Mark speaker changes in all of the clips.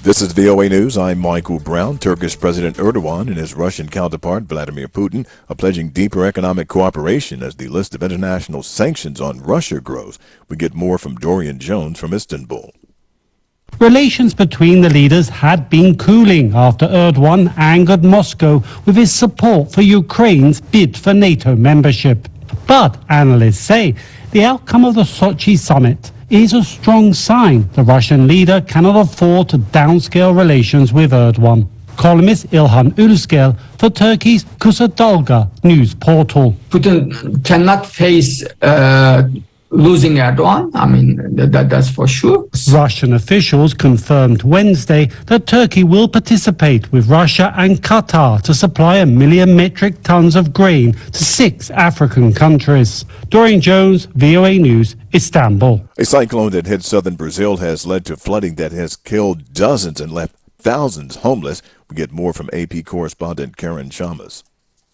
Speaker 1: This is VOA News. I'm Michael Brown. Turkish President Erdogan and his Russian counterpart Vladimir Putin are pledging deeper economic cooperation as the list of international sanctions on Russia grows. We get more from Dorian Jones from Istanbul.
Speaker 2: Relations between the leaders had been cooling after Erdogan angered Moscow with his support for Ukraine's bid for NATO membership. But analysts say the outcome of the Sochi summit is a strong sign the Russian leader cannot afford to downscale relations with Erdogan. Columnist İlhan Ülsgel for Turkey's Kısa Dalga news portal.
Speaker 3: Putin cannot face losing Erdogan. I mean, that's for sure.
Speaker 2: Russian officials confirmed Wednesday that Turkey will participate with Russia and Qatar to supply 1 million metric tons of grain to 6 African countries. Dorian Jones, VOA News, Istanbul.
Speaker 1: A cyclone that hit southern Brazil has led to flooding that has killed dozens and left thousands homeless. We get more from AP correspondent Karen Chamas.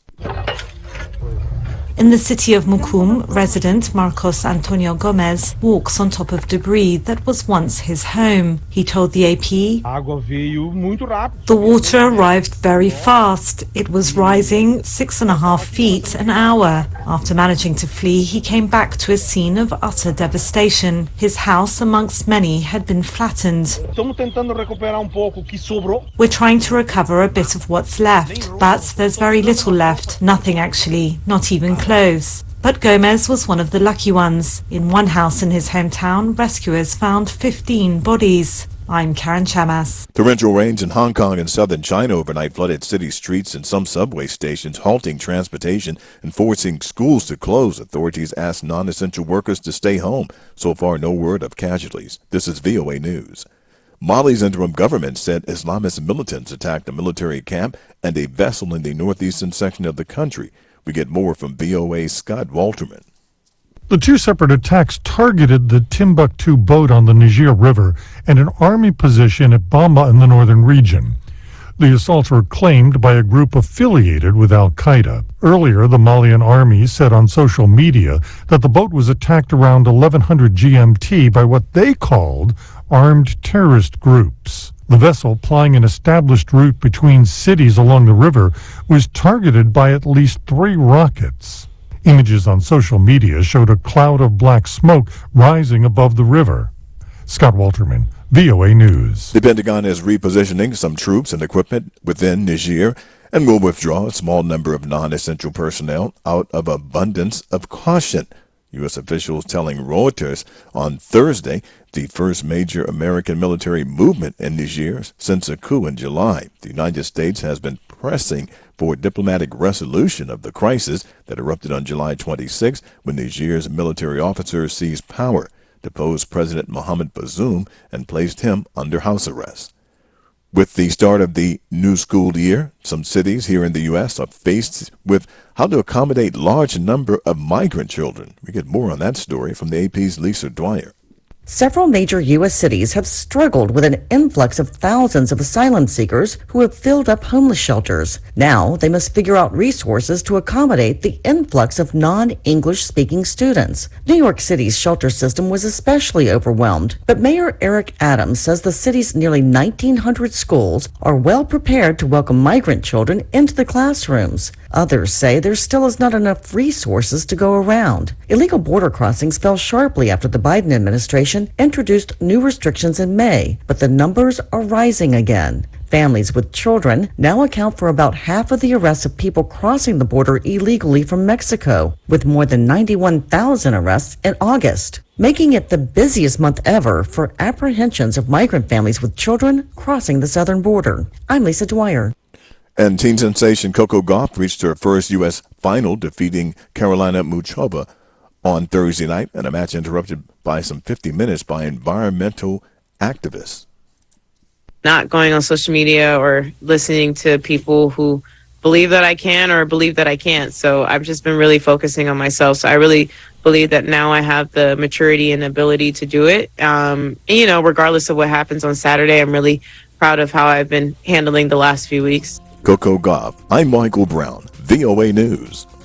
Speaker 4: In the city of Mucum, resident Marcos Antonio Gomez walks on top of debris that was once his home. He told the AP, "The water arrived very fast. It was rising 6.5 feet an hour. After managing to flee, he came back to a scene of utter devastation. His house, amongst many, had been flattened. We're trying to recover a bit of what's left, but there's very little left. Nothing actually, not even clothes." But Gomez was one of the lucky ones. In one house in his hometown, rescuers found 15 bodies. I'm Karen Chamas.
Speaker 1: Torrential rains in Hong Kong and southern China overnight flooded city streets and some subway stations, halting transportation and forcing schools to close. Authorities asked non-essential workers to stay home. So far, no word of casualties. This is VOA News. Mali's interim government said Islamist militants attacked a military camp and a vessel in the northeastern section of the country. We get more from VOA's Scott Walterman.
Speaker 5: The two separate attacks targeted the Timbuktu boat on the Niger River and an army position at Bamba in the northern region. The assaults were claimed by a group affiliated with al-Qaeda. Earlier, the Malian army said on social media that the boat was attacked around 1100 GMT by what they called armed terrorist groups. The vessel, plying an established route between cities along the river, was targeted by at least 3 rockets. Images on social media showed a cloud of black smoke rising above the river. Scott Walterman, VOA News.
Speaker 1: The Pentagon is repositioning some troops and equipment within Niger and will withdraw a small number of non-essential personnel out of abundance of caution. U.S. officials telling Reuters on Thursday, the first major American military movement in Niger since a coup in July. The United States has been pressing for diplomatic resolution of the crisis that erupted on July 26 when Niger's military officers seized power, deposed President Mohamed Bazoum, and placed him under house arrest. With the start of the new school year, some cities here in the U.S. are faced with how to accommodate large number of migrant children. We get more on that story from the AP's Lisa Dwyer.
Speaker 6: Several major U.S. cities have struggled with an influx of thousands of asylum seekers who have filled up homeless shelters. Now they must figure out resources to accommodate the influx of non-English speaking students. New York City's shelter system was especially overwhelmed, but Mayor Eric Adams says the city's nearly 1,900 schools are well prepared to welcome migrant children into the classrooms. Others say there still is not enough resources to go around. Illegal border crossings fell sharply after the Biden administration introduced new restrictions in May, but the numbers are rising again. Families with children now account for about half of the arrests of people crossing the border illegally from Mexico, with more than 91,000 arrests in August, making it the busiest month ever for apprehensions of migrant families with children crossing the southern border. I'm Lisa Dwyer.
Speaker 1: And teen sensation Coco Gauff reached her first U.S. final, defeating Carolina Muchova on Thursday night in a match interrupted by some 50 minutes by environmental activists.
Speaker 7: Not going on social media or listening to people who believe that I can or believe that I can't. So I've just been really focusing on myself. So I really believe that now I have the maturity and ability to do it. And, you know, regardless of what happens on Saturday, I'm really proud of how I've been handling the last few weeks.
Speaker 1: Coco Gauff. I'm Michael Brown, VOA News.